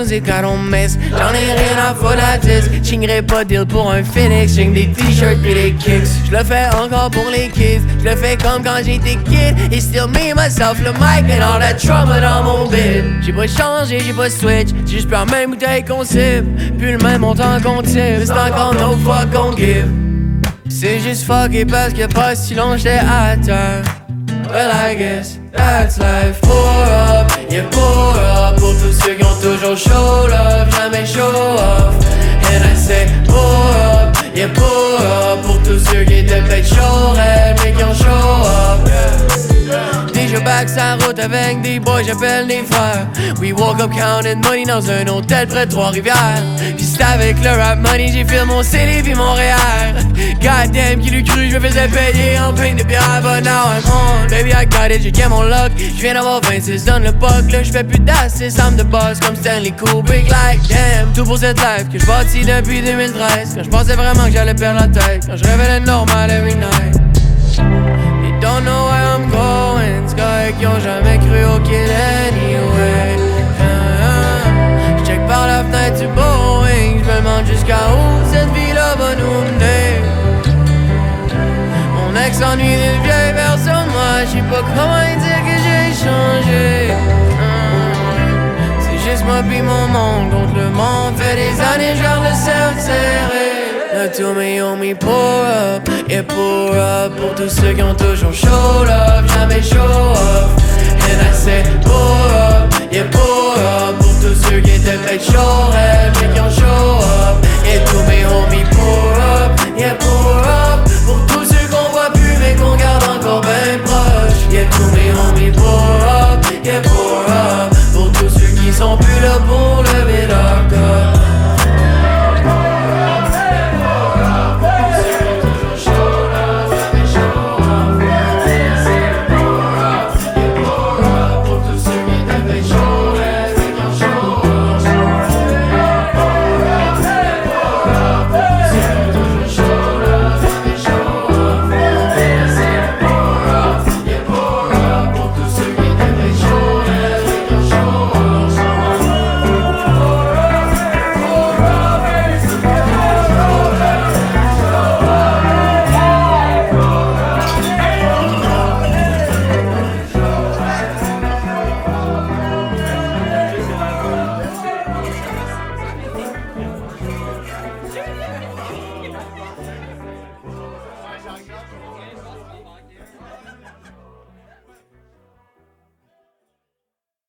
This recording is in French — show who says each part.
Speaker 1: musique I don't miss. J'en ai rien à foutre la disque. J'signerai pas deal pour un Phoenix. J'signe des t-shirts pis des kicks. J'le fais encore pour les kids. J'le fais comme quand j'étais kid. Et still me, myself, le mic and all that trauma dans mon bid. J'ai pas changé, j'ai pas switch. J'ai juste pris la même bouteille qu'on cible. Plus le même montant qu'on tire. C'est encore no fuck qu'on give. C'est juste fucké parce que pas si long j'étais à terre. Well I guess that's life. Pour up, yeah pour up. Pour tous ceux qui ont toujours show love, jamais show off. And I say pour up, yeah pour up. Pour tous ceux qui étaient peut-être show rêve mais qui ont show up, yeah. Déjà back sa route avec des boys, j'appelle des frères. We woke up counting money dans un hôtel près de Trois-Rivières. Pis c'était avec le rap money, j'ai fait mon CD pis mon REER. Goddamn, qui l'eût cru, je me faisais payer en pain de bière. But now I'm on, baby I got it, j'ai gain mon luck. J'viens d'avoir 26, donne le puck. Là j'fais plus d'assist, I'm the boss comme Stanley Kubrick. Like damn, tout pour cette life que j'bâtis depuis 2013. Quand j'pensais vraiment que j'allais perdre la tête. Quand j'réveillais normal every night. They don't know where I'm going. C'est correct qu'ils ont jamais cru au kid anyway. J'check par la fenêtre du Boeing. J'me demande jusqu'à où cette vie-là va nous mener. Mon ex ennuie d'une vieille personne. Moi j'sais pas comment dire que j'ai changé. C'est juste moi pis mon monde contre le monde. Fait des années j'garde le cercle serré. Now to me, on me pour up, yeah pour up. Pour tous ceux qui ont toujours show love, jamais show off. And I say pour up, yeah pour up. Pour tous ceux qui étaient peut-être show rêve, mais qui ont show up. Yeah to me, on me pour up, yeah pour up. Pour tous ceux qu'on voit plus mais qu'on garde encore ben proche. Yeah to me, on me pour up, yeah pour up. Pour tous ceux qui sont plus là pour lever leur corps.
Speaker 2: Yeah.